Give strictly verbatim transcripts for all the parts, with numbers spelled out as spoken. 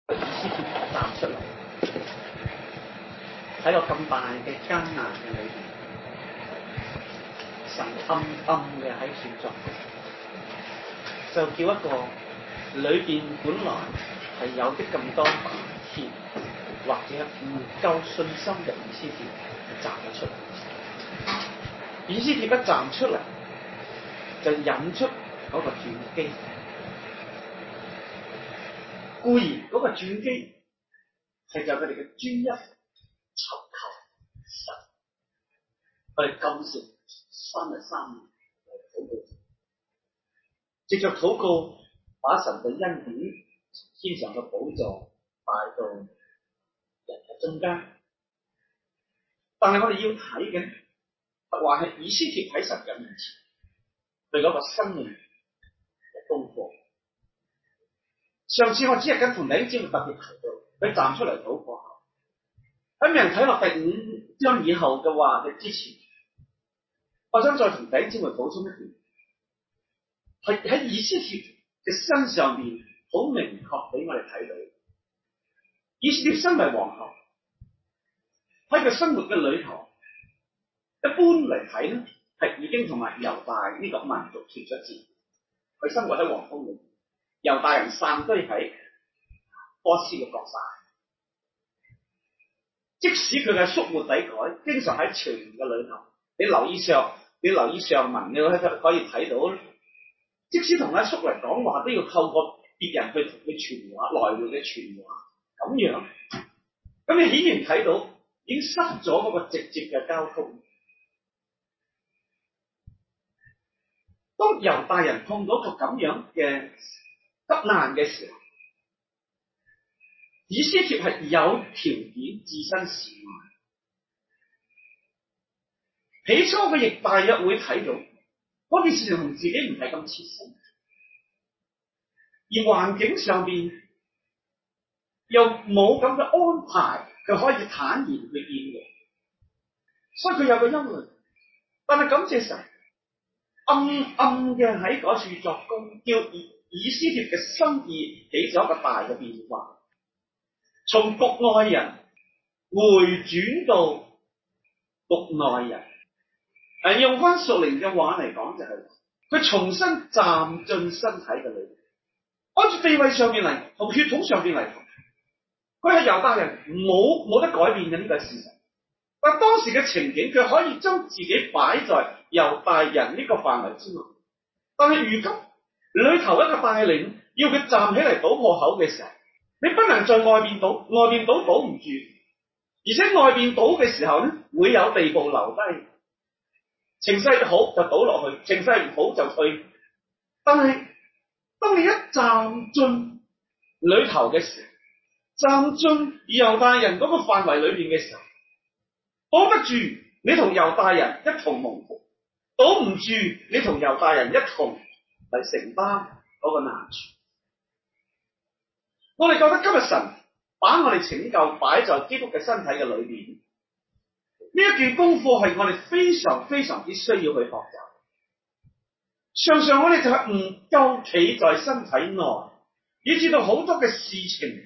以斯帖站出嚟，喺個咁大嘅艱難嘅裏邊，神暗暗嘅喺處作工，就叫一個裏邊本來係有啲咁多膽怯或者唔夠信心嘅以斯帖站咗出嚟。以斯帖一站出嚟，就引出嗰個轉機。固然嗰個轉機係就佢哋嘅專一尋求神，我哋禁食三日三夜嚟禱告，藉着禱告把神嘅恩典從天上嘅寶座帶到人嘅中間。但係我哋要睇嘅話係以斯帖喺神嘅面前，佢嗰個生命嘅功課。上次我只係跟同弟兄姊妹特別提到，佢站出嚟禱告後，喺人睇落第五章以後嘅話嘅之前，我想再同弟兄姊妹補充一點，係喺以斯帖嘅身上面好明確俾我哋睇到，以斯帖身為皇后，喺佢生活嘅裏頭，一般嚟睇咧係已經同埋猶大呢個民族脫咗節，佢生活喺皇宮裏。猶大人散居喺波斯嘅國省，即使佢嘅縮末底改，經常喺朝廷嘅裏頭，你留意上，你留意上文，你可以睇到，即使同阿叔嚟講話，都要透過別人去同佢傳話，來回嘅傳話，咁樣，咁你顯然睇到已經失咗嗰個直接嘅交通。當猶大人碰到個咁樣嘅急難嘅時候，以斯帖係有條件置身事外。起初佢亦大約會睇到嗰件事情同自己唔係咁切身，而環境上邊又冇咁嘅安排，佢可以坦然去應用，所以佢有個憂慮。但係感謝神，暗暗嘅喺嗰處作工，叫以以斯帖嘅心意起咗一個大嘅變化，從局外人回轉到局內人。誒，用翻屬靈嘅話嚟講就係、是，佢重新站進身體嘅裏面，按住地位上面嚟，同血統上面嚟，佢係猶大人，冇冇得改變嘅呢個事實。但當時嘅情景，佢可以將自己擺在猶大人呢個範圍之內，但係如今裏頭一個帶領要佢站起嚟堵破口嘅時候，你不能在外邊堵，外邊堵堵唔住，而且外邊堵嘅時候咧，會有地步留低，情勢好就倒落去，情勢唔好就退。但係當你一站進裏頭嘅時候，站進猶大人嗰個範圍裏邊嘅時候，保得住你同猶大人一同蒙福，保唔住你同猶大人一同嚟承擔嗰個難處。我哋覺得今日神把我哋拯救擺在基督嘅身體嘅裏邊，呢一件功課係我哋非常非常之需要去學習。常常我哋就係唔夠企在身體內，以至到好多嘅事情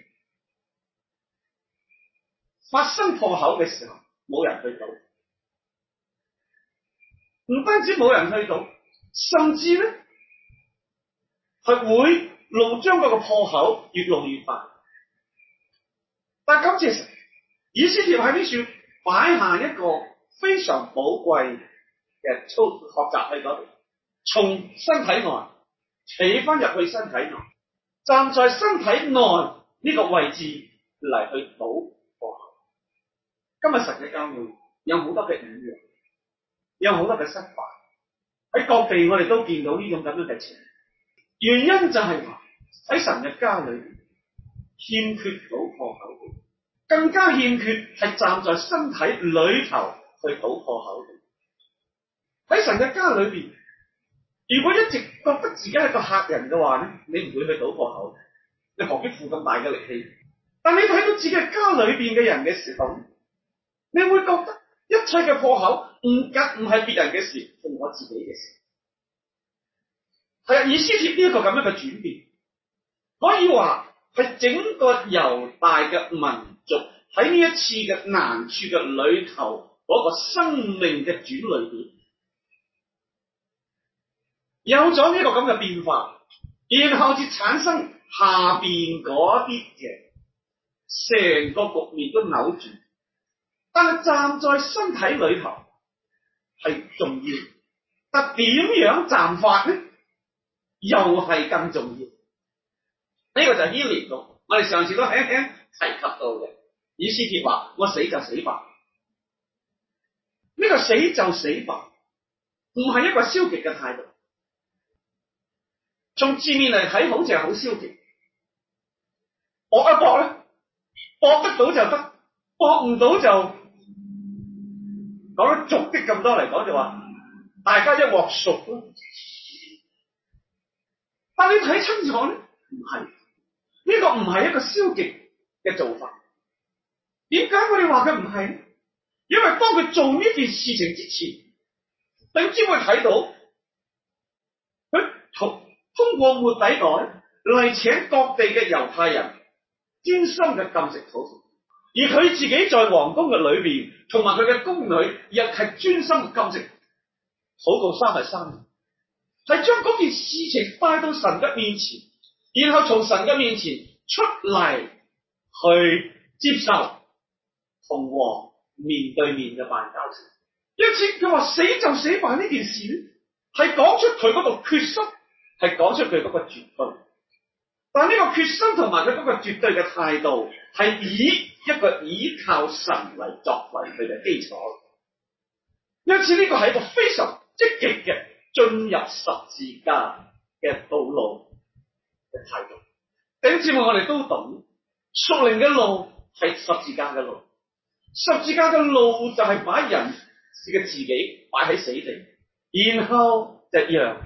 發生破口嘅時候，冇人去到，唔單止冇人去到，甚至咧係會路將嗰個破口越弄越大。但感謝神，以斯帖喺呢處擺下一個非常寶貴嘅操學習喺嗰度，從身體內企翻入去身體內，站在身體內呢個位置嚟去堵破口。今日神嘅教會有好多嘅軟弱，有好多嘅失敗，喺各地我哋都見到呢種咁樣嘅情況。原因就係話喺神嘅家裏邊欠缺堵破口，更加欠缺係站在身體裏頭去堵破口。喺神嘅家裏邊，如果一直覺得自己係個客人嘅話咧，你唔會去堵破口，你何必付咁大嘅力氣？但你睇到自己嘅家裏邊嘅人嘅時候，你會覺得一切嘅破口唔緊唔係別人嘅事，係我自己嘅事。係啊，以斯帖呢一個咁樣嘅轉變，可以話係整個猶大嘅民族喺呢一次嘅難處嘅裏頭嗰個生命嘅轉捩點，有咗呢個咁嘅變化，然後至產生下邊嗰啲嘅成個局面都扭轉。但係站在身體裏頭係重要，但點樣站法呢？又係更重要。呢、這個就係牽連到我哋上次都輕輕提及到嘅，以斯帖話：我死就死吧。呢、這個死就死吧，唔係一個消極嘅態度。從字面嚟睇，好似係好消極。搏一搏咧，搏得到就得，搏唔到就講得俗啲咁多嚟講就話，大家一鑊熟咯。但你睇清楚咧，唔係，呢個唔係一個消極嘅做法。點解我哋話佢唔係咧？因為當佢做呢件事情之前，你只會睇到佢通通過末底改嚟請各地嘅猶太人專心嘅禁食禱告，而佢自己在皇宮嘅裏邊，同埋佢嘅宮女亦係專心嘅禁食禱告三日三夜，係將嗰件事情帶到神嘅面前，然後從神嘅面前出嚟去接受同王面對面嘅辦交情。因此佢話死就死吧呢件事咧，係講出佢嗰個決心，係講出佢嗰個絕對。但呢個決心同埋佢嗰個絕對嘅態度，係以一個倚靠神嚟作為佢嘅基礎。因此呢個係一個非常積極嘅進入十字架嘅道路嘅態度。弟兄姊妹，我哋都懂屬靈嘅路係十字架嘅路，十字架嘅路就係把人嘅自己擺喺死地，然後就讓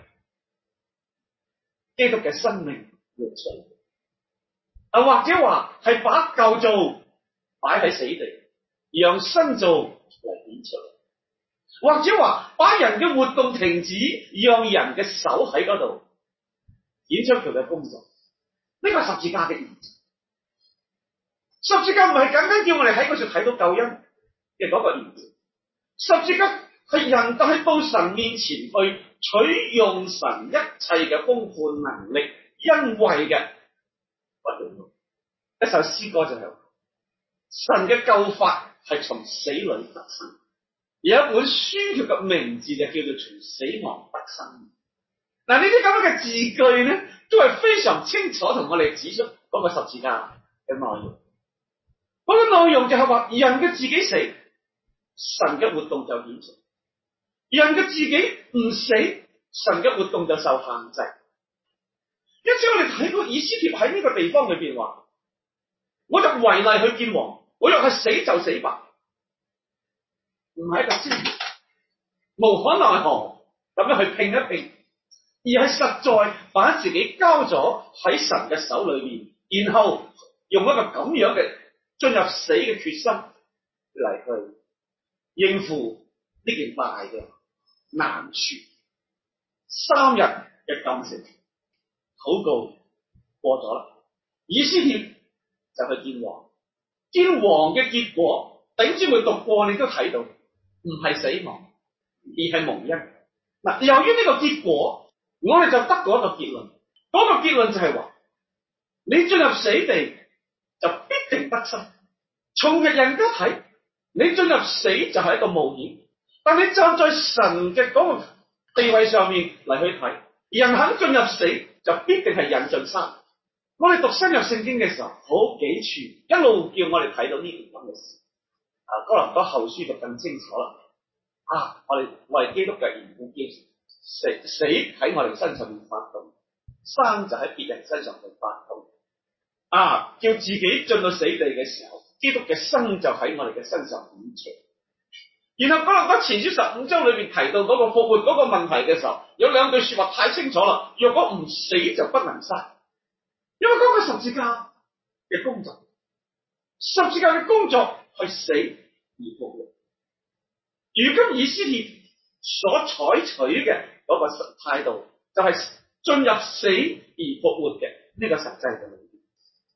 基督嘅生命活出嚟，啊或者話係把舊造擺喺死地，讓新造嚟顯出嚟，或者話把人嘅活動停止，讓人嘅手喺嗰度顯出佢嘅工作。呢個係十字架嘅意義。十字架唔係簡單叫我哋喺嗰處睇到救恩嘅嗰個意義，十字架係人帶到神面前去取用神一切嘅豐富能力恩惠嘅嗰種。一首詩歌就係、是、神嘅救法係從死裏得生，有一本書佢嘅名字就叫做從死亡得生。嗱，呢啲咁樣嘅字句咧，都係非常清楚同我哋指出嗰個十字架嘅內容。嗰、那個內容就係話人嘅自己死，神嘅活動就顯出；人嘅自己唔死，神嘅活動就受限制。因此我哋睇到以斯帖喺呢個地方裏邊話，我就違例去見王，我若係死就死吧，唔係一個消極，無可奈何咁樣去拼一拼，而係實在把自己交咗喺神嘅手裏邊，然後用一個咁樣嘅進入死嘅決心嚟去應付呢件大嘅難處。三日嘅禁食禱告過咗啦，以斯帖就去見王，見王嘅結果，頂姊妹讀過你都睇到，唔係死亡，而係蒙恩。嗱，由於呢個結果，我哋就得到一個結論，嗰、那個結論就係話，你進入死地就必定得生。從人家睇，你進入死就係一個冒險，但你站在神嘅嗰個地位上面嚟去睇，人肯進入死就必定係引進生。我哋讀新約聖經嘅時候，好幾處一路叫我哋睇到呢件咁嘅事。啊，哥林多後書就更清楚啦。啊，我哋為基督嘅緣故，叫死死喺我哋身上面發動，生就喺別人身上面發動。啊，叫自己進到死地嘅時候，基督嘅生就喺我哋嘅身上顯出。然後哥林多前書十五章裏邊提到嗰個復活嗰個問題嘅時候，有兩句說話太清楚啦。若果唔死就不能生，因為嗰個十字架嘅工作，十字架嘅工作係死而復活。如今以斯帖所採取嘅嗰個態度，就係進入死而復活嘅呢個實際嘅裏面。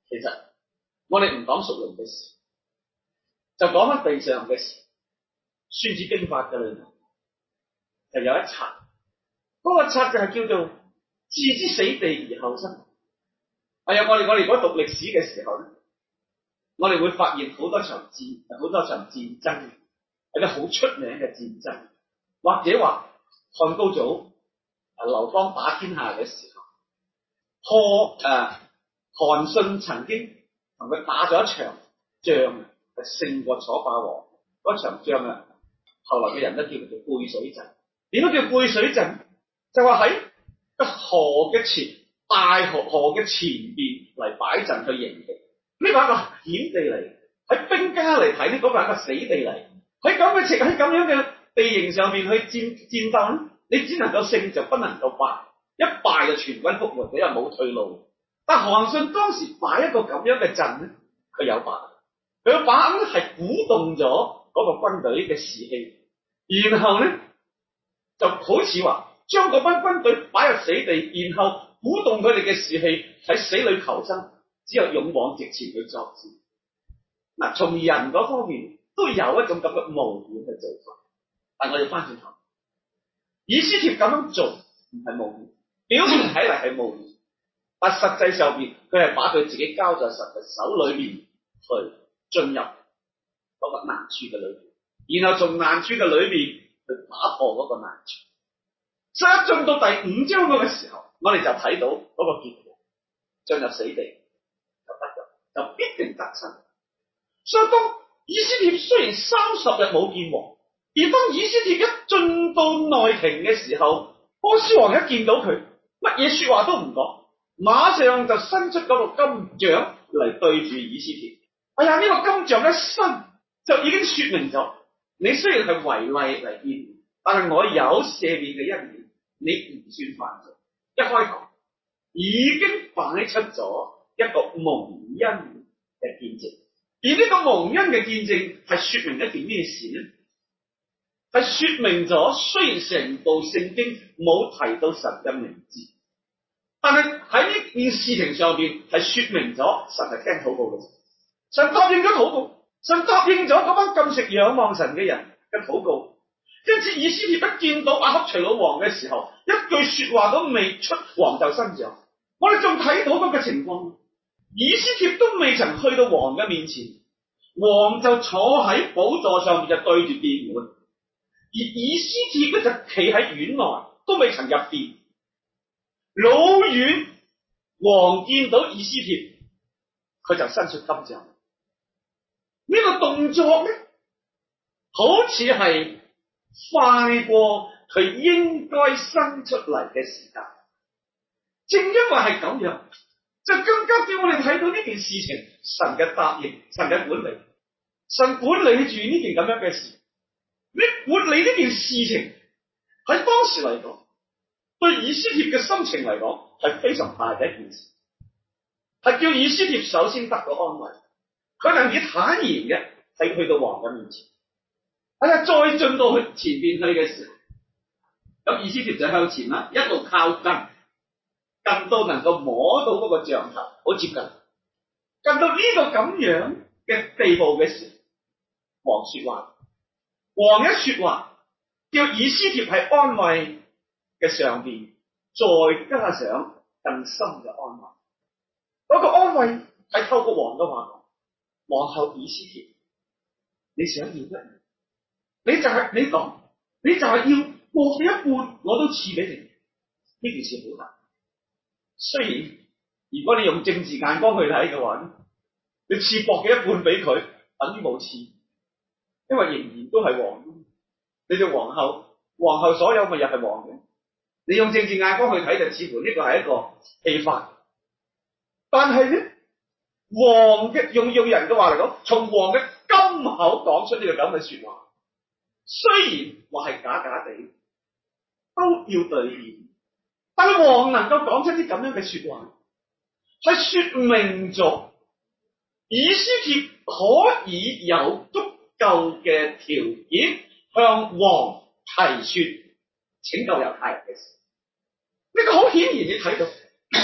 其實我哋唔講屬靈嘅事，就講翻地上嘅事。孫子兵法嘅裏面就有一策，嗰、那個策就係叫做置之死地而後生。係啊，我哋我哋如果讀歷史嘅時候咧，我哋會發現好多場戰，好多場戰爭，有啲好出名嘅戰爭，或者話漢高祖啊劉邦打天下嘅時候，破誒韓信曾經同佢打咗一場仗，係勝過楚霸王。嗰場仗啊，後來嘅人都叫佢做背水陣。點解叫背水陣？就話喺個河嘅前，大河河嘅前邊嚟擺陣去迎敵。呢個係一個險地嚟，喺兵家嚟睇呢，嗰個係一個死地嚟。喺咁嘅情喺咁樣嘅地形上面去戰戰鬥咧，你只能夠勝就不能夠敗，一敗就全軍覆沒，你又冇退路。但韓信當時擺一個咁樣嘅陣咧，佢有把握，佢嘅把握咧係鼓動咗嗰個軍隊嘅士氣，然後咧就好似話將嗰班軍隊擺入死地，然後鼓動佢哋嘅士氣喺死裏求生，只有勇往直前去作戰。嗱，從人嗰方面都有一種咁嘅冒險嘅做法，但我哋翻轉頭，以斯帖咁樣做唔係冒險，表面睇嚟係冒險，但實際上邊佢係把佢自己交在神嘅手裏面去進入嗰個難處嘅裏邊，然後從難處嘅裏邊去打破嗰個難處。所以一進到第五章嗰個時候，我哋就睇到嗰個結果，進入死地就得咗，就必定得勝。所以當以斯帖雖然三十日冇見王，而當以斯帖一進到內廷嘅時候，波斯王一見到佢，乜嘢說話都唔講，馬上就伸出嗰個金杖嚟對住以斯帖。哎呀，呢、這個金杖一伸就已經說明咗，你雖然係違例嚟見，但係我有赦免嘅恩典，你唔算犯罪。一開頭已經擺出咗一個蒙恩嘅見證。而呢個蒙恩嘅見證係說明一件咩事呢？係說明咗，雖然成部聖經冇提到神嘅名字，但係喺呢件事情上邊係說明咗神係聽禱告嘅。神答應咗禱告，神答應咗嗰班禁食仰望神嘅人嘅禱告。因此以斯帖一見到亞哈隨魯王嘅時候，一句說話都未出，王就伸杖。我哋仲睇到嗰個情況。以斯帖都未曾去到王嘅面前，王就坐喺寶座上面就對住殿門，而以斯帖咧就企喺院內，都未曾入殿。老遠王見到以斯帖，佢就伸出金杖。呢、這個動作咧，好似係快過佢應該伸出嚟嘅時間。正因為係咁樣，就更加叫我哋睇到呢件事情，神嘅答應，神嘅管理，神管理住呢件咁樣嘅事。你管理呢件事情喺當時嚟講，對以斯帖嘅心情嚟講係非常大嘅一件事，係叫以斯帖首先得到安慰，佢能以坦然嘅係去到王嘅面前。哎呀，再進到去前邊去嘅時候，咁以斯帖就向前啦，一路靠近。近到能夠摸到嗰個杖頭，好接近，近到呢個咁樣嘅地步嘅時候，王說話，王一說話，叫以斯帖喺安慰嘅上邊，再加上更深嘅安慰。嗰、那個安慰係透過王嘅話講，王后以斯帖，你想要乜嘢？你就係、是、你講，你就係要過嘅一半，我都賜俾你。呢件事好難。雖然如果你用政治眼光去睇嘅話，你賜薄嘅一半俾佢，等於冇賜，因為仍然都係王。你做皇后，皇后所有咪又係王嘅。你用政治眼光去睇，就似乎呢個係一個戲法。但係咧，王嘅用用人嘅話嚟講，從王嘅金口講出呢個咁嘅說話，雖然話係假假地，都要兌現。但係王能夠講出啲咁樣嘅說話，係說明咗以斯帖可以有足夠嘅條件向王提說拯救猶太人嘅事。呢、這個好顯然你睇到，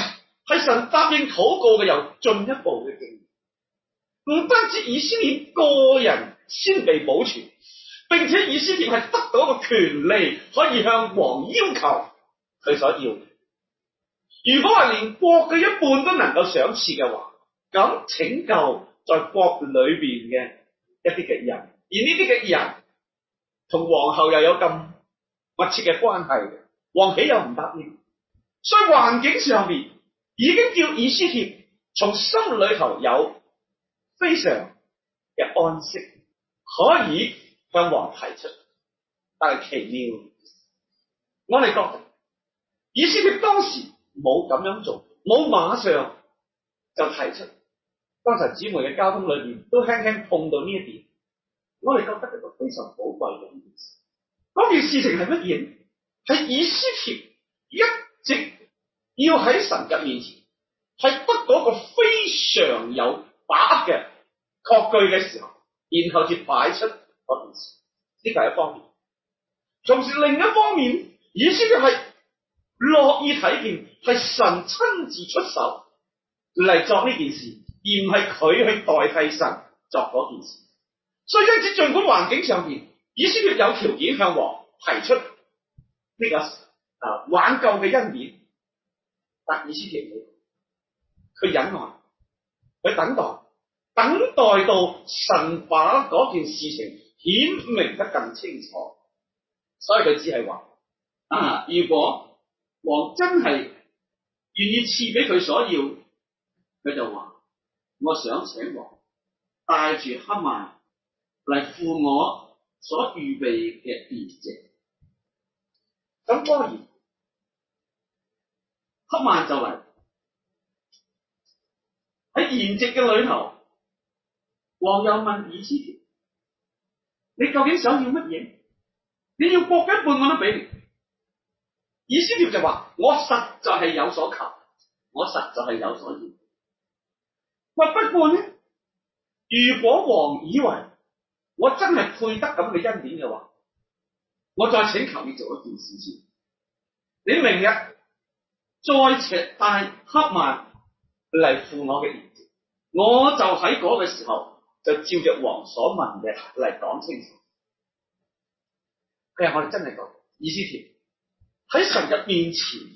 係神答應禱告嘅有進一步嘅經驗。唔單止以斯帖個人先被保存，並且以斯帖係得到一個權利，可以向王要求佢所要嘅。如果話連國嘅一半都能夠賞賜嘅話，咁拯救在國裏邊嘅一啲嘅人，而呢啲嘅人同皇后又有咁密切嘅關係嘅，王豈有唔答應？所以環境上面已經叫以斯帖從心裏頭有非常嘅安息，可以向王提出。但係奇妙，我哋覺得以斯帖當時冇咁樣做，冇馬上就提出。剛才姊妹嘅交通裏邊都輕輕碰到呢一點，我哋覺得係一個非常寶貴嘅一件事。嗰件事情係乜嘢？係以斯帖一直要喺神嘅面前係得到一個非常有把握嘅確據嘅時候，然後至擺出嗰件事。呢個係一方面。同時另一方面，以斯帖係樂意睇見係神親自出手嚟作呢件事，而唔係佢去代替神作嗰件事。所以因此，儘管環境上邊以斯帖有條件向王提出呢個啊挽救嘅恩典，但以斯帖冇，佢忍耐，佢等待，等待到神把嗰件事情顯明得更清楚。所以佢只係話啊，如果王真係願意賜俾佢所要，佢就話我想請王帶住哈曼嚟赴我所預備嘅筵席。咁當然哈曼就嚟喺筵席嘅裏頭，王又問以斯帖：你究竟想要乜嘢？你要國一半我都俾你。以斯帖就話：我實在係有所求，我實在係有所要。喂，不過呢，如果王以為我真係配得咁嘅恩典嘅話，我再請求你做一件事先。你明日再請帶哈曼嚟赴我嘅筵席，我就喺嗰個時候就照着王所問嘅嚟講清楚。佢話我哋真係講以斯帖喺神嘅面前，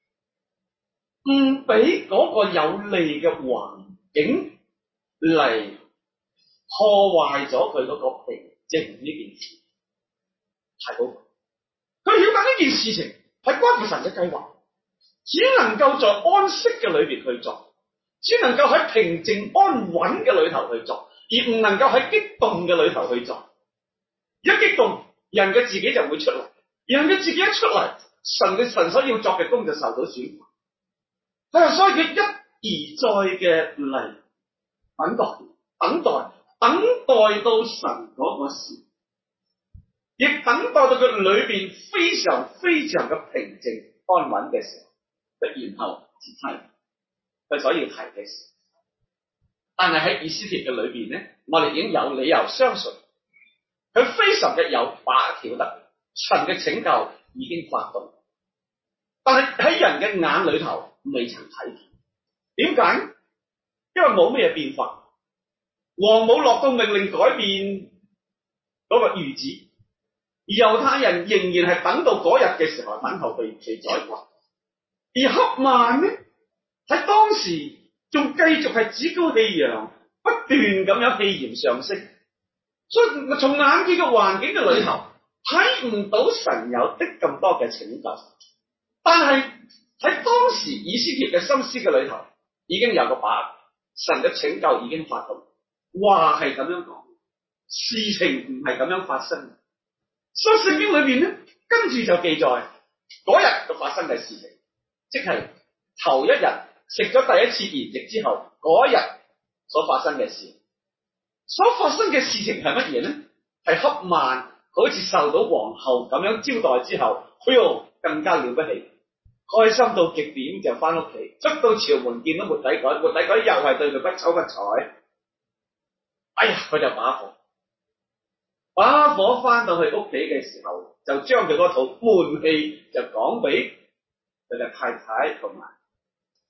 唔俾嗰個有利嘅環境嚟破壞咗佢嗰個平靜呢件事，係好。佢曉得呢件事情係關乎神嘅計劃，只能夠在安息嘅裏邊去做，只能夠喺平靜安穩嘅裏頭去做，而唔能夠喺激動嘅裏頭去做。一激動，人嘅自己就會出嚟，人嘅自己一出嚟，神嘅神所要作嘅工就受到損害。所以佢一而再嘅嚟等待，等待，等待到神嗰個時，亦等待到佢裏邊非常非常嘅平靜安穩嘅時候，然後至提佢所要提嘅事。但係喺以斯帖嘅裏邊咧，我哋已經有理由相信，佢非常嘅有把握曉得神嘅拯救已經發動，但係喺人嘅眼裏頭未曾睇見。點解？因為冇咩變化，王冇落到命令改變嗰個諭旨，而猶太人仍然係等到嗰日嘅時候等候被被宰割。而哈曼呢，喺當時仲繼續係趾高氣揚，不斷咁樣氣焰上升，所以從眼見嘅環境嘅裏頭睇唔到神有的咁多嘅拯救。但係喺當時以斯帖嘅心思嘅裏頭已經有個把握，神嘅拯救已經發動。話係咁樣講，事情唔係咁樣發生。所以聖經裏面咧，跟住就記載嗰日就發生嘅事情，即係頭一日食咗第一次筵席之後嗰日所發生嘅事。所發生嘅事情係乜嘢咧？係哈曼好似受到皇后咁樣招待之後，哎喲更加了不起，開心到極點就翻屋企，出到朝門見到末底改，末底改又係對佢不瞅不睬。哎呀，佢就把火，把火翻到去屋企嘅時候，就將佢嗰套悶氣就講俾佢嘅太太同埋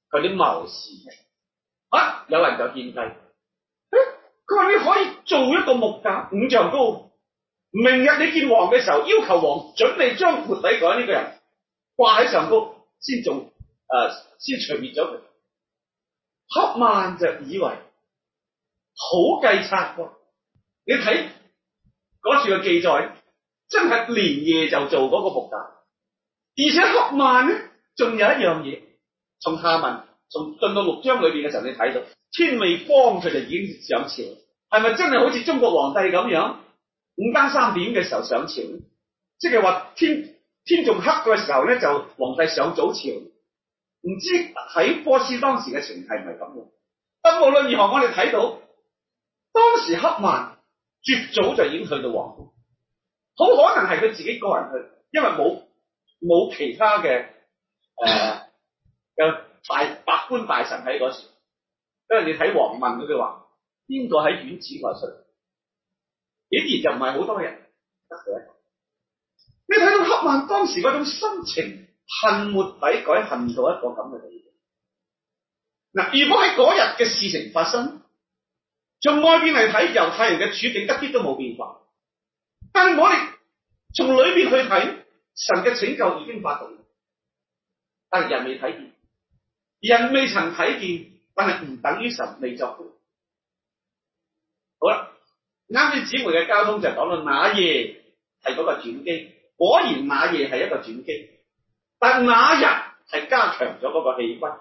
佢啲謀士啊，有人就獻計，佢話你可以做一個木架五丈高，明日你見王嘅時候，要求王準你將末底改呢個人掛喺上高，先做誒先除滅咗佢。哈曼就以為好計策喎，你睇嗰處嘅記載，真係連夜就做嗰個木架，而且哈曼咧仲有一樣嘢，從下文從進到六章裏邊嘅時候，你睇到天未光佢就已經上朝，係咪真係好似中國皇帝咁樣五更三點嘅時候上朝？即係話天天仲黑嘅時候咧，就皇帝上早朝。唔知喺波斯當時嘅情係唔係咁嘅？但無論如何，我哋睇到當時哈曼絕早就已經去到皇宮，好可能係佢自己個人去，因為冇冇其他嘅誒嘅大百官大臣喺嗰時。因為你睇王問嗰句話，邊個喺院子外出？顯然就唔係好多人得嘅。你睇到哈曼當時嗰種心情，恨末底改，恨到一個咁嘅地步。嗱，如果喺嗰日嘅事情發生，從外邊嚟睇，猶太人嘅處境一啲都冇變化。但係我哋從裏邊去睇，神嘅拯救已經發動，但係人未睇見，人未曾睇見，但係唔等於神未作工。好啦，啱先姊妹嘅交通就講到那夜係嗰個轉機，果然那夜係一個轉機，但那日係加強咗嗰個氣氛。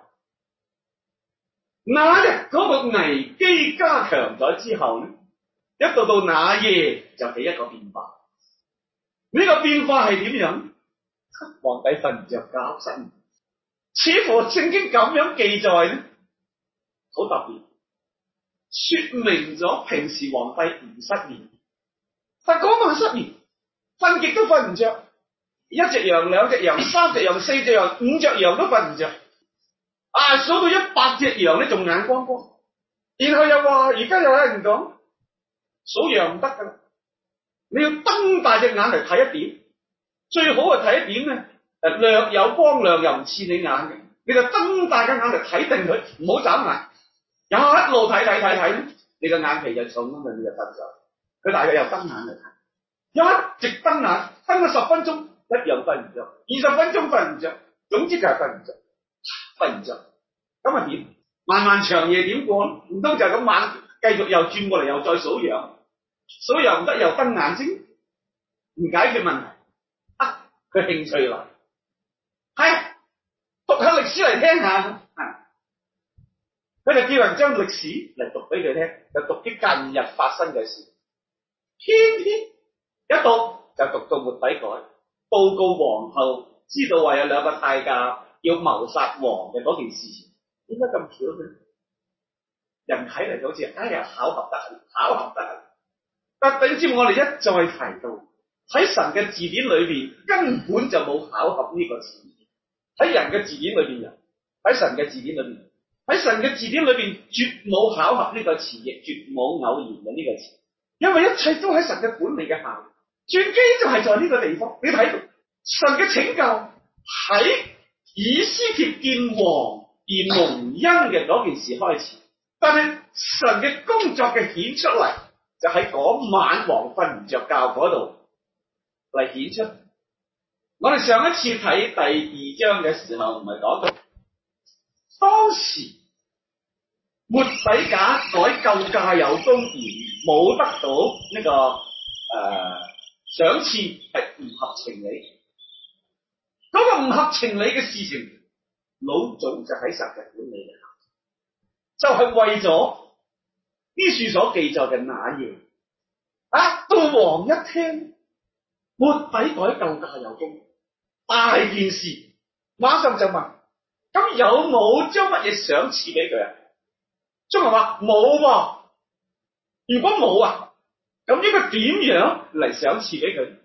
那日嗰個危機加強咗之後咧，一到到那夜就起一個變化。呢、這個變化係點樣？皇帝瞓唔着覺瞓，似乎聖經咁樣記載咧，好特別，說明咗平時皇帝唔失眠，但嗰晚失眠，瞓極都瞓唔着，一隻羊、兩隻羊、三隻羊、四隻羊、五隻羊都瞓唔着。啊！數到一百隻羊咧，仲眼光光，然後又話而家又有人講數羊唔得噶啦，你要瞪大隻眼嚟睇一點，最好係睇一點咧，誒略有光亮又唔刺你眼嘅，你就瞪大隻眼嚟睇定佢，唔好眨眼，一路睇睇睇睇，你個眼皮就重咁嘛，你就瞓着。佢大約又瞪眼嚟睇，一直瞪眼，瞪咗十分鐘一樣瞓唔着，二十分鐘瞓唔着，總之就係瞓唔着。瞓唔着，咁啊點？漫漫長夜點過？唔通就咁晚繼續又轉過嚟又再數羊，數羊唔得又瞪眼睛，唔解決問題。啊，佢興趣嚟，係讀下歷史嚟聽下。佢就叫人將歷史嚟讀俾佢聽，就讀啲近日發生嘅事。偏偏一讀就讀到末底改，報告皇后，知道話有兩個太監要謀殺王嘅嗰件事情，點解咁巧嘅？人睇嚟就好似哎呀巧合得很，巧合得很。但頂尖我哋一再提到，喺神嘅字典裏邊根本就冇巧合呢個詞，喺人嘅字典裏邊有，喺神嘅字典裏邊，喺神嘅字典裏邊絕冇巧合呢個詞，亦絕冇偶然嘅呢個詞，因為一切都喺神嘅管理嘅下。轉機就係在呢個地方，你睇到神嘅拯救喺以斯帖見王而蒙恩嘅嗰件事開始，但係神嘅工作嘅顯出嚟，就喺嗰晚王瞓唔着覺嗰度嚟顯出。我哋上一次睇第二章嘅時候，唔係講到當時末底改救駕有功而冇得到呢、這個誒賞賜，係、呃、唔合情理。嗰、那個唔合情理嘅事情，老早就喺神嘅管理下，就係、是、為咗呢處所記載嘅那夜啊，到王一聽末底改救駕有功，大件事，馬上就問：咁有冇將乜嘢賞賜俾佢啊？中文話冇喎，如果冇啊，咁應該點樣嚟賞賜俾佢？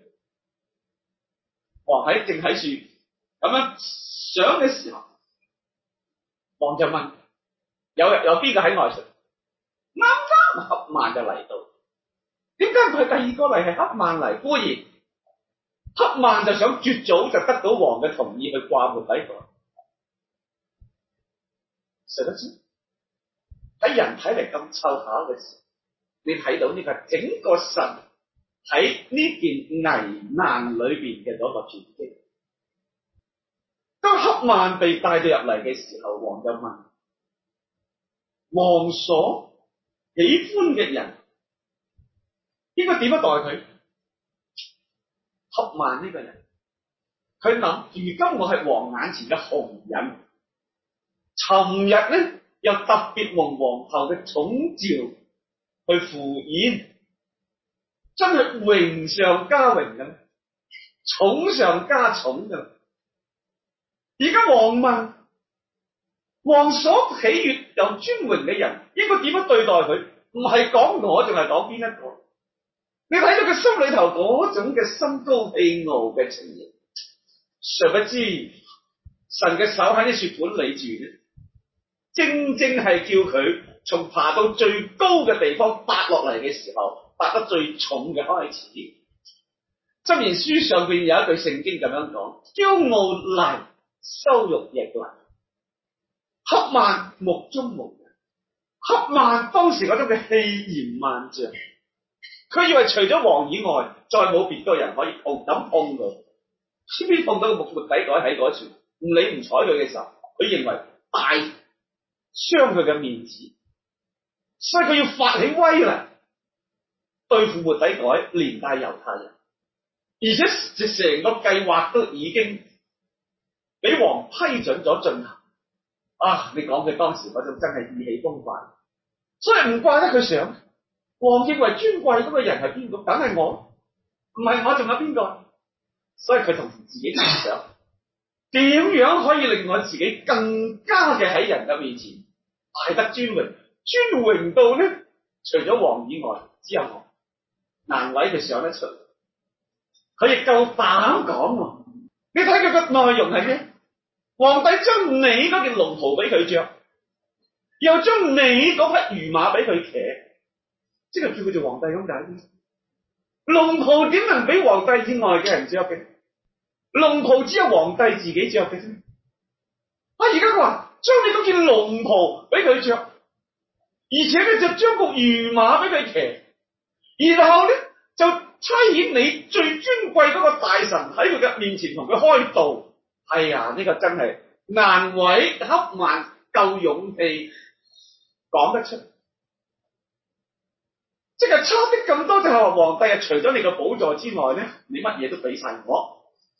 王喺正喺處咁樣想嘅時候，王就問：有有邊個喺外出？啱啱哈曼就嚟到，點解唔係第二個嚟？係哈曼嚟？固然哈曼就想絕早就得到王嘅同意去掛末底改， 誰不知喺人睇嚟咁湊巧嘅事，你睇到呢個整個神喺呢件危難裏邊嘅嗰個轉機。當黑曼被帶到入嚟嘅時候，王就問：王所喜歡嘅人應該點樣待佢？黑曼呢個人，佢諗：如今我係王眼前嘅紅人，尋日咧又特別蒙皇后嘅寵召去赴宴，真係榮上加榮嘅，寵上加寵嘅。而家王問：王所喜悅又尊榮嘅人應該點樣對待佢？唔係講我，仲係講邊一個？你睇到佢心裏頭嗰種嘅心高氣傲嘅情形，誰不知神嘅手喺啲雪管理住咧，正正係叫佢從爬到最高嘅地方跌落嚟嘅時候，跌得最重嘅開始。箴言書上邊有一句聖經咁樣講：驕傲嚟，羞辱亦嚟。黑曼目中無人，黑曼當時嗰種嘅氣焰萬丈，佢以為除咗王以外，再冇別個人可以碰咁碰佢。偏偏碰到個木末底改喺嗰處，唔理唔睬佢嘅時候，佢認為大傷佢嘅面子，所以佢要發起威嚟對付末底改，連帶猶太人，而且成個計劃都已經俾王批准咗進行。啊！你講佢當時嗰種真係意氣風發，所以唔怪得佢想，王認為尊貴嗰個人係邊個？梗係我，唔係我仲有邊個？所以佢同自己想，點樣可以令我自己更加嘅喺人嘅面前大得尊榮，尊榮到咧，除咗王以外，只有我。難為佢想得出，佢亦夠膽講。你睇佢個內容係咩？皇帝將你嗰件龍袍俾佢着，又將你嗰匹御馬俾佢騎，即係叫佢做皇帝咁解。龍袍點能俾皇帝以外嘅人着嘅？龍袍只有皇帝自己着嘅啫。啊！而家佢話將你嗰件龍袍俾佢着，而且咧就將個御馬俾佢騎，然後咧就差遣你最尊貴嗰個大臣喺佢嘅面前同佢開道。哎呀，呢、這個真係難為黑曼夠勇氣講得出，即係差啲咁多就係話皇帝啊，除咗你個寶座之外咧，你乜嘢都俾晒我。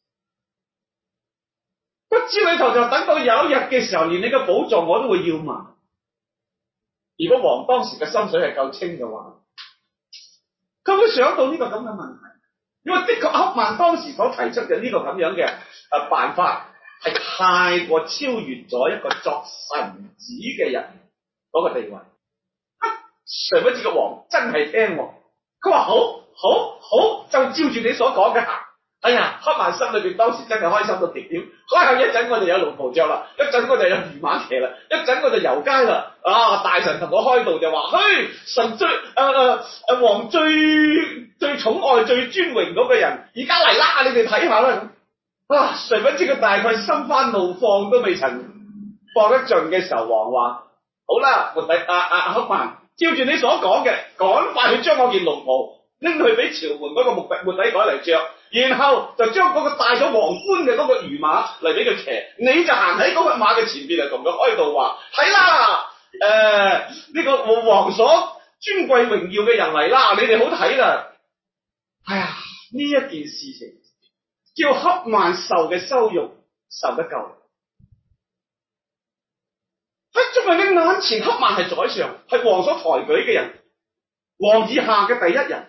不知裏頭就等到有一日嘅時候，連你個寶座我都會要埋。如果王當時嘅心水係夠清嘅話，佢會想到呢個咁嘅問題。因為的確黑曼當時所提出嘅呢個咁樣嘅誒辦法係太過超越咗一個作臣子嘅人嗰個地位。誰不知個王真係聽，佢話好好好，就照住你所講嘅行。哎呀，黑曼心裏邊當時真係開心到極點。開後一陣我哋有龍袍着啦，一陣我哋有御馬騎啦，一陣我哋遊街啦。啊，大臣同我開道就話：嘿，神最誒誒誒王最最寵愛最尊榮嗰個人，而家嚟啦，你哋睇下啦。啊，誰不知佢大概心花怒放都未曾放得盡嘅時候，王話：好啦，末底啊啊黑曼，照住你所講嘅，趕快去將我件龍袍拎去俾朝門嗰個末底末底改嚟着。然後就將嗰個戴咗皇冠嘅嗰個御馬嚟俾佢騎，你就行喺嗰匹馬嘅前邊嚟同佢開道話：睇啦，誒、呃、呢、這個王所尊貴榮耀嘅人嚟啦，你哋好睇啦。哎呀，呢一件事情叫黑曼受嘅羞辱受得夠。喺眾人嘅眼前，黑曼係宰相，係王所抬舉嘅人，王以下嘅第一人。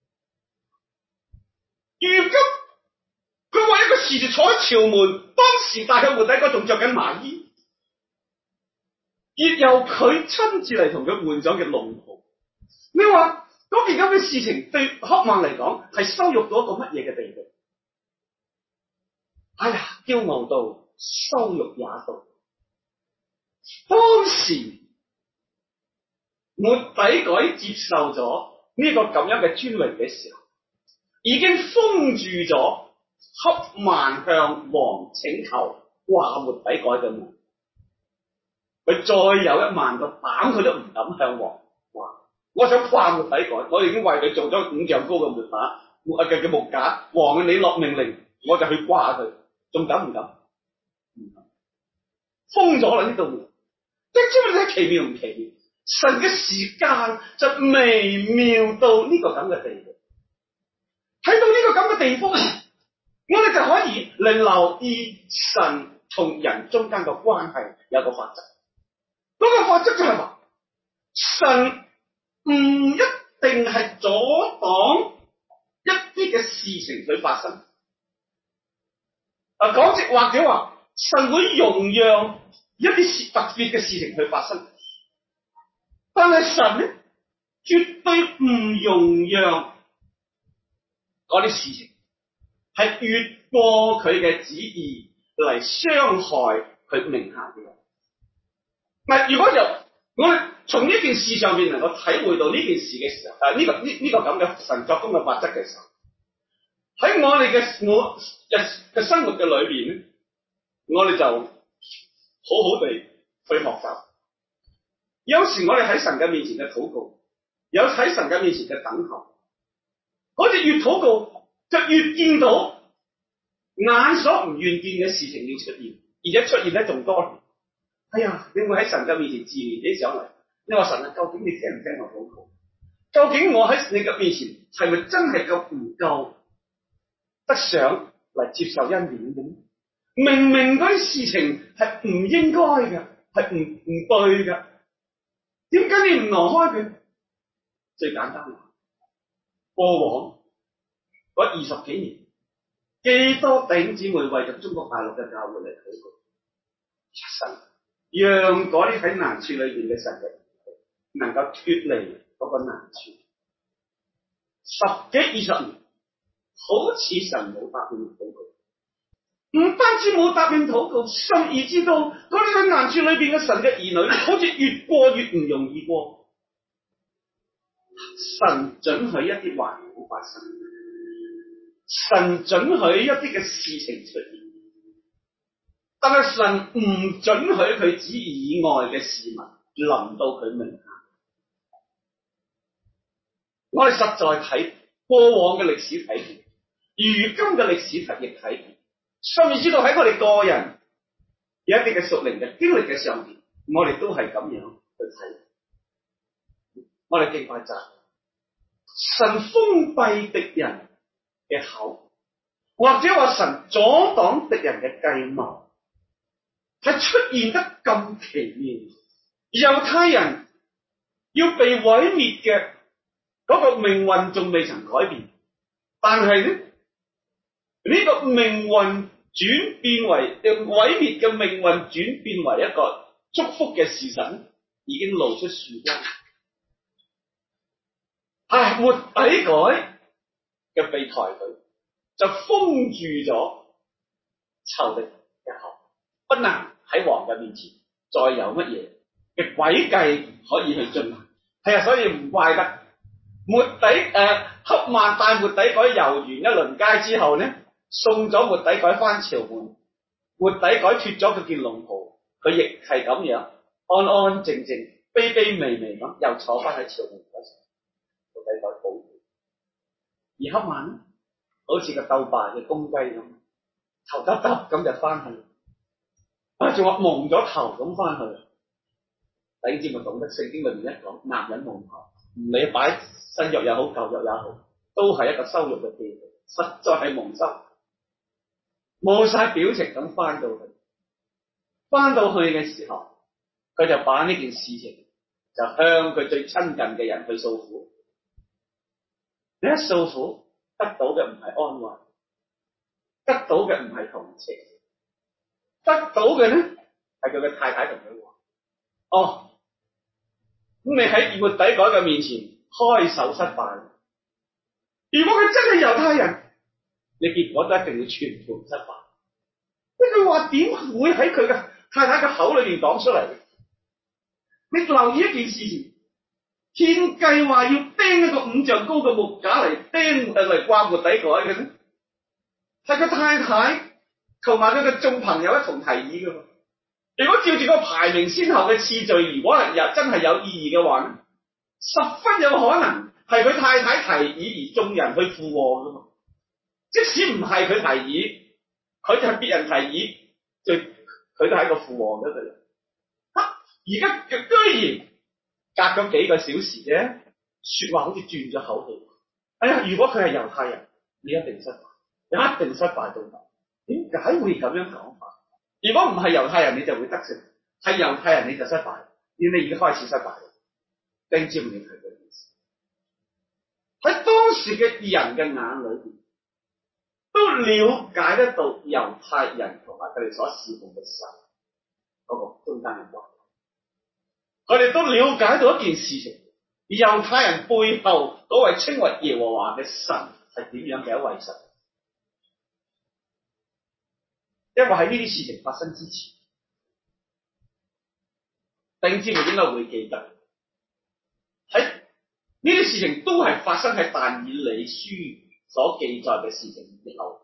如今佢為一個侍從坐喺朝門，當時大嘅末底改仲着緊麻衣，而由佢親自嚟同佢換咗嘅龍袍。你話嗰件咁嘅事情對黑曼嚟講係羞辱到一個乜嘢嘅地步？哎呀，驕傲到羞辱也到。當時末底改接受咗呢個咁樣嘅尊榮嘅時候，已經封住咗黑曼向王請求掛末底改嘅門。 佢再有一萬個膽，佢都唔敢向王話：我想掛末底改，我已經為佢做咗五丈高嘅木架，嘅嘅木架。王啊，你落命令，我就去掛佢，仲敢唔敢？唔敢。封咗啦呢度門，即係知唔知奇妙唔奇妙？神嘅時間就微妙到呢個咁嘅地步，睇到呢個咁嘅地方，我哋就可以嚟留意神同人中間嘅關係有個法則。嗰、那個法則就係話，神唔一定係阻擋一啲嘅事情去發生。啊，講直或者話，神會容讓一啲特別嘅事情去發生。但係神咧，絕對唔容讓嗰啲事情係越過佢嘅旨意嚟傷害佢名下嘅人。嗱，如果就我哋從呢件事上面能夠體會到呢件事嘅時候，誒、這、呢個呢呢、這個咁嘅神作工嘅法則嘅時候，喺我哋嘅我日嘅生活嘅裏邊咧，我哋就好好地去學習。有時我哋喺神嘅面前嘅禱告，有喺神嘅面前嘅等候，好似越禱告就越見到眼所唔願見嘅事情要出現，而且出現得仲多。哎呀，你會喺神嘅面前自憐起上嚟，你話神啊，究竟你聽唔聽我禱告？究竟我喺你嘅面前係咪真係夠唔夠得上嚟接受恩典嘅？明明嗰啲事情係唔應該嘅，係唔唔對嘅。點解你唔挪開佢？最簡單啦，過往嗰二十幾年，幾多弟兄姊妹為咗中國大陸嘅教會嚟禱告，神讓嗰啲喺難處裏邊嘅神人能夠脫離嗰個難處。十幾二十年，好似神冇答應禱告，唔單止冇答應禱告，甚至知道嗰啲喺難處裏邊嘅神嘅兒女，好似越過越唔容易過。神准許一啲環境發生，神准許一啲嘅事情出現，但係神唔准許佢旨意以外嘅事物臨到佢名下。我哋實在睇過往嘅歷史睇見，如今嘅歷史睇亦睇見，甚至知道喺我哋個人有一啲嘅屬靈嘅經歷嘅上邊，我哋都係咁樣去睇。我哋敬拜就係神封閉敵人嘅口，或者話神阻擋敵人嘅計謀，係出現得咁奇妙。猶太人要被毀滅嘅嗰個命運仲未曾改變，但係咧呢個命運轉變為毀滅嘅命運轉變為一個祝福嘅事實，已經露出曙光。唉，末底改嘅被抬舉就封住咗仇敵嘅口，不能喺王嘅面前再有乜嘢嘅詭計可以去進行。係啊，所以唔怪得末底誒黑曼帶末底改遊完一輪街之後呢，送咗末底改翻朝門，末底改脫咗佢件龍袍，佢亦係咁樣安安靜靜、卑卑微微咁又坐翻喺朝門嗰度。末底改保護，而黑曼呢，好似個鬥敗嘅公雞咁，頭耷耷咁就翻去，啊仲話蒙咗頭咁翻去。弟兄姊妹懂得聖經裏面一講，男人蒙頭，唔理擺新約也好舊約也好，都係一個羞辱嘅地步，實在係蒙羞，冇晒表情咁翻到去。翻到去嘅時候，佢就把呢件事情就向佢最親近嘅人去訴苦。你一訴苦，得到嘅唔係安慰，得到嘅唔係同情，得到嘅咧係佢嘅太太同佢話：哦，咁你喺末底改嘅面前開手失敗。如果佢真係猶太人，你結果都一定要全盤失敗。呢句話點會喺佢嘅太太嘅口裏邊講出嚟？你留意一件事情，獻計劃要釘一個五丈高嘅木架嚟釘誒嚟掛末底改嘅咧，係個太太同埋佢嘅眾朋友一同提議嘅。 如果照住個排名先後嘅次序，如果係有真係有意義嘅話咧，十分有可能係佢太太提議而眾人去附和噶嘛。即使唔係佢提議，佢就係別人提議，就佢都係一個附和嘅一個人。而家居然隔咗幾個小時啫，說話好似轉咗口氣。哎呀，如果佢係猶太人，你一定失敗，一定失敗到底。點解會咁樣講法？如果唔係猶太人，你就會得勝；係猶太人，你就失敗。而你已經開始失敗。丁照你睇嗰件事，喺當時嘅人嘅眼裏邊，都了解得到猶太人同埋佢哋所侍奉嘅神嗰個中間嘅關係。佢哋都了解到一件事情，猶太人背後嗰位稱為耶和華嘅神係點樣嘅一位神。因為喺呢啲事情發生之前，丁知道應該會記得，喺呢啲事情都係發生喺但以理書所記載嘅事情之後。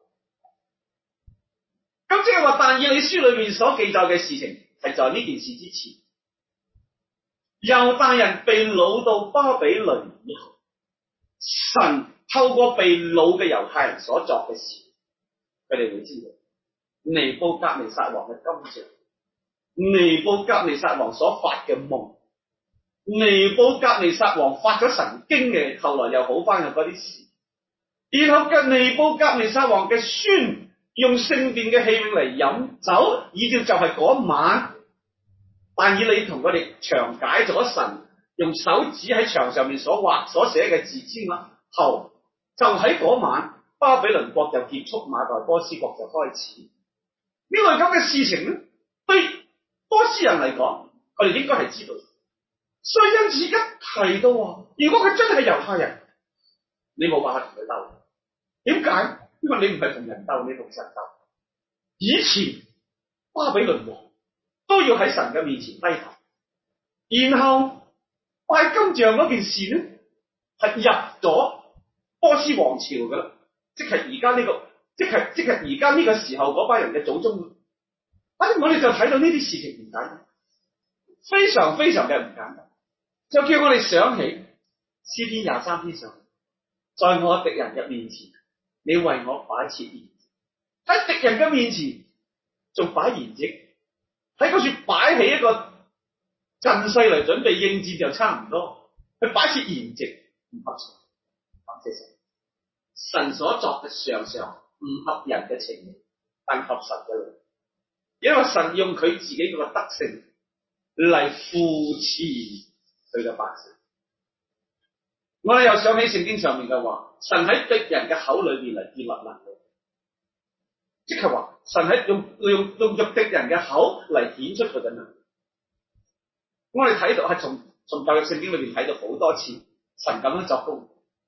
咁即係話但以理書裏面所記載嘅事情係在呢件事之前。猶大人被擄到巴比倫以後，神透過被擄嘅猶太人所作嘅事，佢哋會知道尼布甲尼撒王嘅金像，尼布甲尼撒王所發嘅夢，尼布甲尼撒王發咗神經嘅，後來又好翻嘅嗰啲事，然後嘅尼布甲尼撒王嘅孫用聖殿嘅器皿嚟飲酒，以至就係嗰晚。但以理同佢哋詳解咗神用手指喺牆上面所畫所寫嘅字之後，就喺嗰晚巴比倫國就結束，馬代波斯國就開始。呢類咁嘅事情咧，對波斯人嚟講，佢哋應該係知道。所以因此一提到話，如果佢真係猶太人，你冇辦法同佢鬥。點解？因為你唔係同人鬥，你同神鬥。以前巴比倫王都要喺神嘅面前低頭，然後拜金像嗰件事咧係入咗波斯王朝噶啦，即係而家呢個，即係即係而家呢個時候嗰班人嘅祖宗。反正我哋就睇到呢啲事情唔簡單，非常非常嘅唔簡單，就叫我哋想起詩篇廿三篇上，在我敵人嘅面前，你為我擺設筵席，喺敵人嘅面前仲擺筵席。喺嗰處擺起一個陣勢嚟準備應戰就差唔多，佢擺設筵席唔合常，感謝神。神所作嘅常常唔合人嘅情理，但合神嘅理，因為神用佢自己嗰個德性嚟扶持佢嘅百姓。我哋又想起聖經上面嘅話，神喺敵人嘅口裏邊嚟建立能力。即係話，神喺用用用入敵人嘅口嚟顯出佢嘅能力。我哋睇到係從從舊約聖經裏邊睇到好多次，神咁樣作工。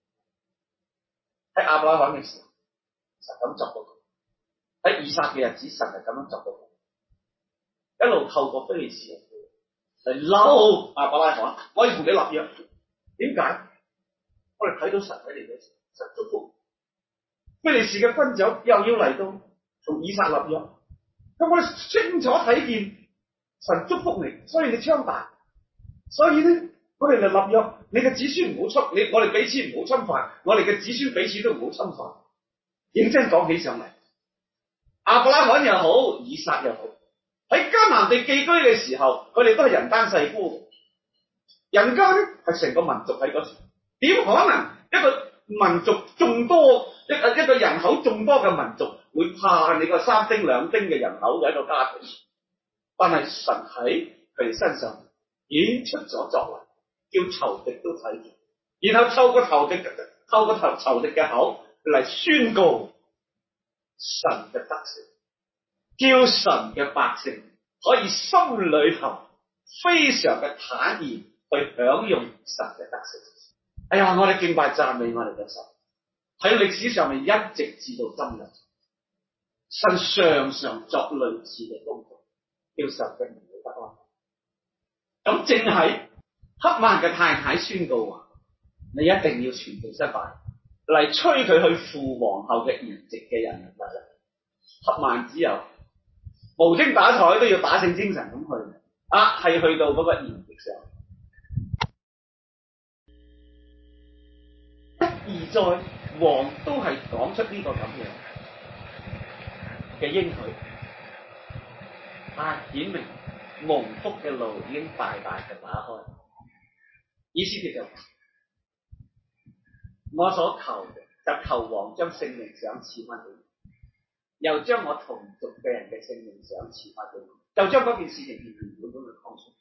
喺亞伯拉罕嘅時候，神咁作工；喺以撒嘅日子，神係咁樣作工。一路透過非利士人嚟嬲亞伯拉罕，我要同你立約。點解？我哋睇到神喺你嘅神祝福，非利士嘅軍長又要嚟到。同以撒立約，咁我哋清楚睇見神祝福你，所以你昌大，所以咧我哋嚟立約，你嘅子孫唔好侵，你我哋彼此唔好侵犯，我哋嘅子孫彼此都唔好侵犯。認真講起上嚟，亞伯拉罕又好，以撒又好，喺迦南地寄居嘅時候，佢哋都係人單勢孤，人家咧係成個民族喺嗰處，點可能一個民族眾多一一個人口眾多嘅民族會怕你個三丁兩丁嘅人口嘅一個家庭？但係神喺佢哋身上演出咗作為，叫仇敵都睇見，然後透過仇敵透過仇仇敵嘅口嚟宣告神嘅德性，叫神嘅百姓可以心裏頭非常嘅坦然去享用神嘅德性。哎呀，我哋敬拜讚美我哋嘅神，喺歷史上面一直至到今日，神常常作類似嘅工作，叫神嘅名得安。咁正係黑曼嘅太太宣告話：你一定要全部失敗，嚟催佢去赴皇后嘅筵席嘅人嚟。黑曼只有無精打采都要打醒精神咁去，啊係去到嗰個筵席上，一而再，王都係講出呢個咁樣嘅應許，啊顯明蒙福嘅路已經大大嘅打開。以斯帖就話：我所求嘅就求王將聖靈賞賜翻俾我，又將我同族嘅人嘅聖靈賞賜翻俾我，就將嗰件事情原原本本去講出。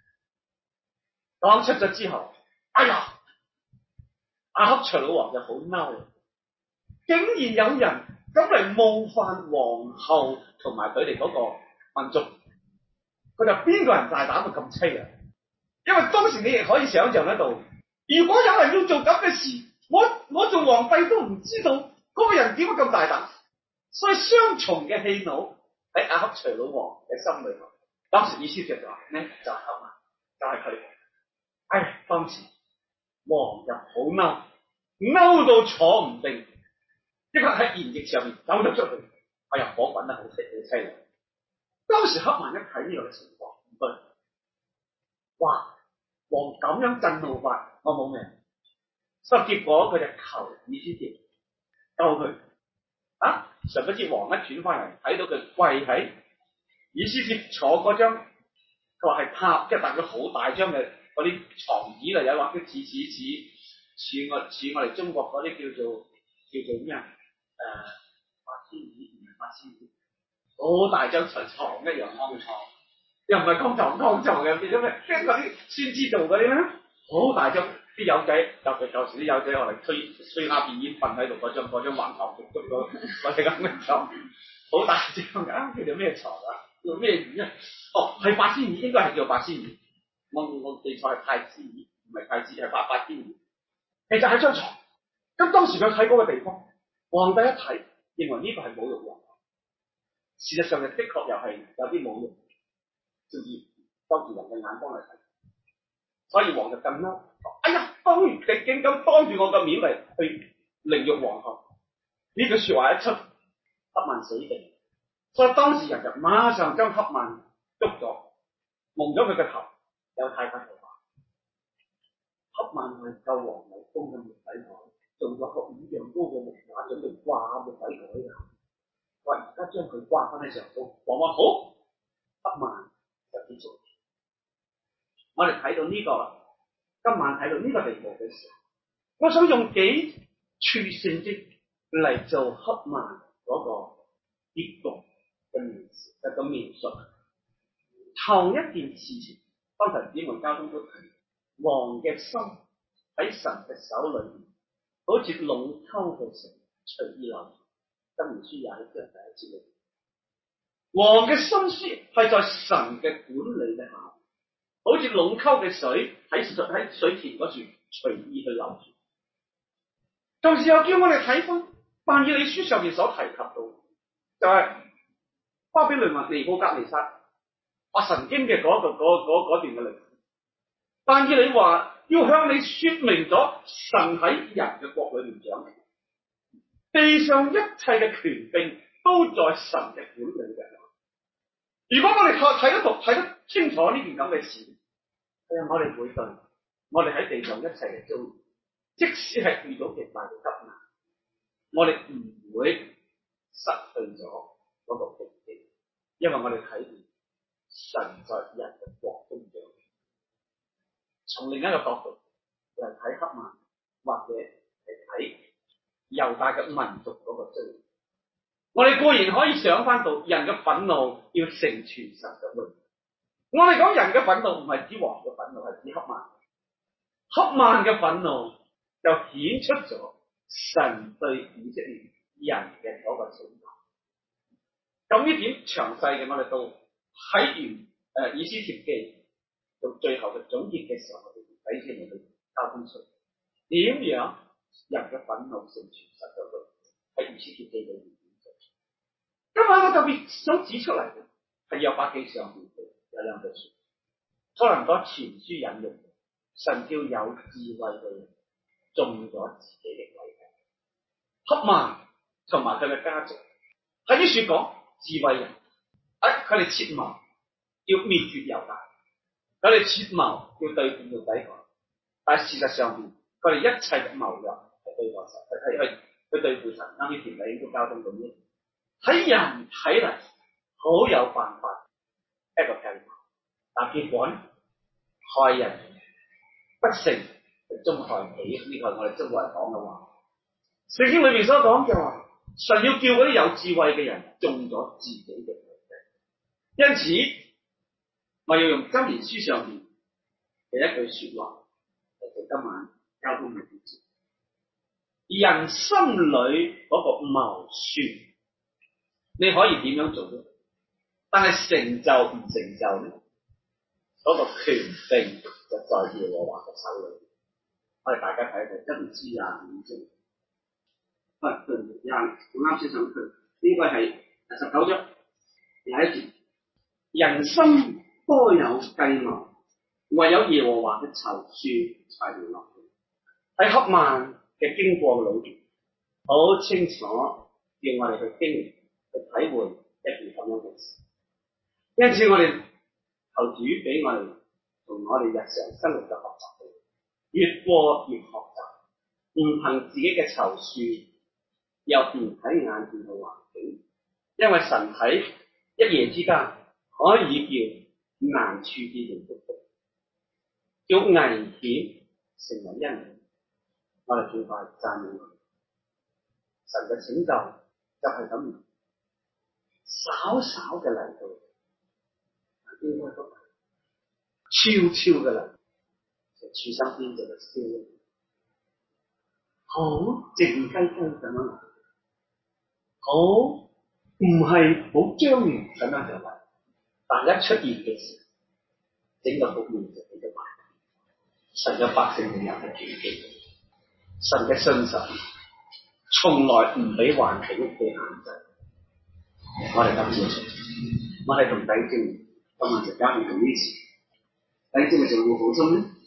講出咗之後，哎呀，亞哈隨魯王就好嬲，竟然有人咁嚟冒犯皇后同埋佢哋嗰個民族，佢就邊個人大膽到咁凄啊？因為當時你亦可以想象得到，如果有人要做咁嘅事，我我做皇帝都唔知道嗰個人點解咁大膽，所以雙重嘅氣惱喺亞哈隨魯王嘅心裏頭。當時以斯帖就話呢就係哈曼，就係佢。哎，當時王就好嬲，嬲到坐唔定，即刻喺筵席上面走咗出去。哎呀，火滾得好犀好犀利。當時哈曼一睇呢個情況唔對，哇！王咁樣震怒法，我冇命。所以結果佢就求以斯帖救佢。啊！誰不知王一轉翻嚟，睇到佢跪喺以斯帖坐嗰張，佢話係榻，即係大概好大張嘅嗰啲床椅啦，有或者似似似似我似我哋中國嗰啲叫做叫做咩啊？誒，八仙椅唔係八仙椅，好大張床床一樣安床，又唔係鋼床鋼床嘅，變咗咩？即係嗰啲先知道嗰啲咧，好大張。啲友仔，尤其舊時啲友仔，我哋吹吹鴉片煙瞓喺度嗰張嗰張橫頭碌碌嗰隻咁嘅床，好大張㗎，叫做咩床啊？叫咩椅啊？哦，係八仙椅，應該係叫八仙椅。我我記錯係太子椅，唔係太子，係八八仙椅。其實係張床。咁當時佢睇嗰個地方，皇帝一睇，認為呢個係侮辱王。事實上嘅的確又係有啲侮辱，甚至當住人嘅眼光嚟睇，所以王就更嬲。哎呀，當然敵境咁當住我嘅面嚟去凌辱皇后，呢句說話一出，哈曼死定。所以當時人就馬上將哈曼捉咗，蒙咗佢嘅頭，有太監就話：哈曼係救王後宮嘅木底台，仲有個五丈高嘅木架準備掛木底台嘅。我而家將佢掛翻喺上高，王話好，哈曼就結束。我哋睇到呢、這個。今晚睇到呢個地步嘅時候，我想用幾處聖經嚟做哈曼嗰個結局嘅描述嘅個描述。頭一件事情，剛才姊妹交通都提，王嘅心喺神嘅手裏面，好似隴溝嘅水隨意流。箴言書廿一章第一節裏，王嘅心思係在神嘅管理之下。好似隴溝嘅水喺喺水田嗰處隨意去流住，同時又叫我哋睇翻但以理書上面所提及到，就係、是、巴比倫王尼布甲尼撒話神經嘅嗰、那個嗰段嘅歷史。但以理話要向你說明咗神喺人嘅國裏面掌權，地上一切嘅權柄都在神嘅管理嘅。如果我哋睇得到睇得清楚呢件咁嘅事，誒，我哋會對我哋喺地上一切嘅遭遇，即使係遇到極大嘅急難，我哋唔會失去咗嗰個平靜，因為我哋睇見神在人嘅國中掌權。從另一個角度嚟睇哈曼，或者係睇猶大嘅民族嗰個遭遇，我哋固然可以想翻到人嘅憤怒要成全神嘅榮。我哋講人嘅憤怒唔係指王嘅憤怒，係指哈曼。哈曼嘅憤怒就顯出咗神對以色列人嘅嗰個懲罰。咁呢點詳細嘅，我哋到睇完誒以斯帖記到最後嘅總結嘅時候，我哋睇先嚟去交通出點樣人嘅憤怒成全神嘅榮喺以斯帖記裏面。今日我特別想指出嚟嘅係約伯記上面嘅有兩句說，可能講前書引用神叫有智慧嘅人中咗自己嘅詭計。哈曼同埋佢嘅家族喺呢處講智慧人， 啊，佢哋設謀要滅絕猶大，佢哋設謀要對付要抵抗，但係事實上邊，佢哋一切嘅謀略係對抗神，係係去對付神。啱啲條理都交通到呢，喺人睇嚟好有辦法一個計劃，但結果咧害人不成，終害己。呢個係我哋中國人講嘅話。聖經裏面所講就話，神要叫嗰啲有智慧嘅人中咗自己嘅計。因此，我要用箴言書上面嘅一句說話嚟做今晚交通嘅結節。人心裏嗰個謀算，你可以點樣做咧？但係成就唔成就咧？嗰、那個權柄就在耶和華嘅手裏。我哋大家睇睇箴言書廿五章。啊，對，廿我啱先上去，應該係十九章廿一節。人心多有計謀，唯有耶和華嘅籌算才能落去。喺黑暗嘅經過裏邊，好清楚叫我哋去經歷、去體會一件咁樣嘅事。因此我哋求主俾我哋同我哋日常生活嘅學習，越過越學習，唔憑自己嘅籌算，又唔睇眼見嘅環境，因為神喺一夜之間可以叫難處變成福福，叫危險成為恩典。我哋盡快讚美佢，神嘅拯救就係咁，稍稍嘅嚟到，應該都悄悄嘅嚟，就處身邊就係燒，好靜雞雞咁樣嚟，好唔係好張揚咁樣就嚟，但一出現嘅時，整個局面就變咗壞。神嘅百姓嘅人係奇蹟。神嘅信實從來唔俾環境嘅限制。我哋感謝神，我哋同弟兄今日就交換到呢次，弟兄咪做會好心咧。